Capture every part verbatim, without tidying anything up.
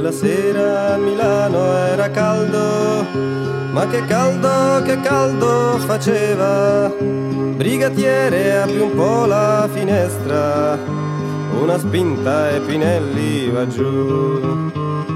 Quella sera a Milano era caldo, ma che caldo, che caldo faceva. Brigatiere, apri un po' la finestra, una spinta e Pinelli va giù.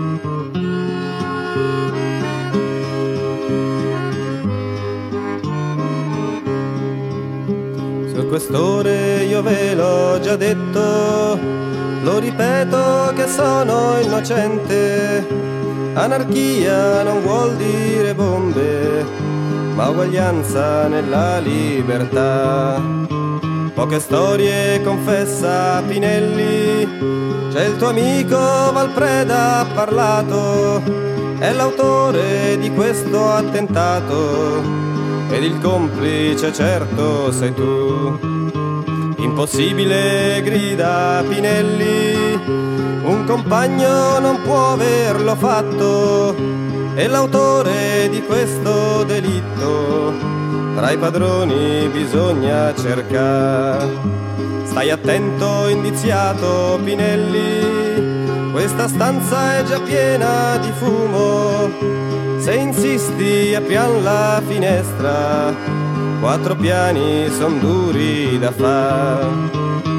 Sur quest'ore io ve l'ho già detto, lo ripeto che sono innocente. Anarchia non vuol dire bombe, ma uguaglianza nella libertà. Poche storie confessa Pinelli, c'è il tuo amico Valpreda ha parlato, è l'autore di questo attentato ed il complice certo sei tu. Impossibile, grida Pinelli, un compagno non può averlo fatto, è l'autore di questo delitto, tra i padroni bisogna cercare. Stai attento, indiziato Pinelli, questa stanza è già piena di fumo, se insisti apriam la finestra, quattro piani son duri da far.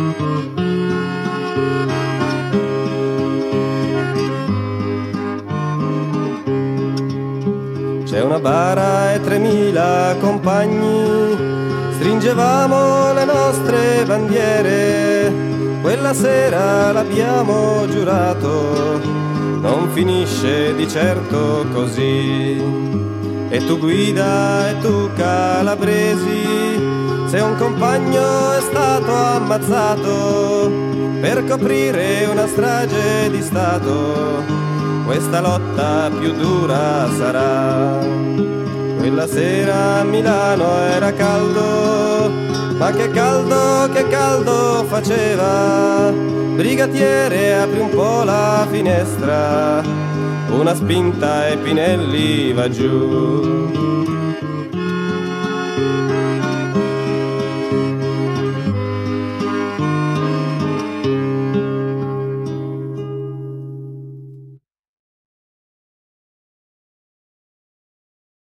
C'è una bara e tremila compagni, stringevamo le nostre bandiere, quella sera l'abbiamo giurato, non finisce di certo così. E tu guida e tu calabresi, se un compagno è stato ammazzato per coprire una strage di Stato, questa lotta più dura sarà. Quella sera a Milano era caldo, ma che caldo, che caldo faceva. Brigatiere, apri un po' la finestra, una spinta e Pinelli va giù.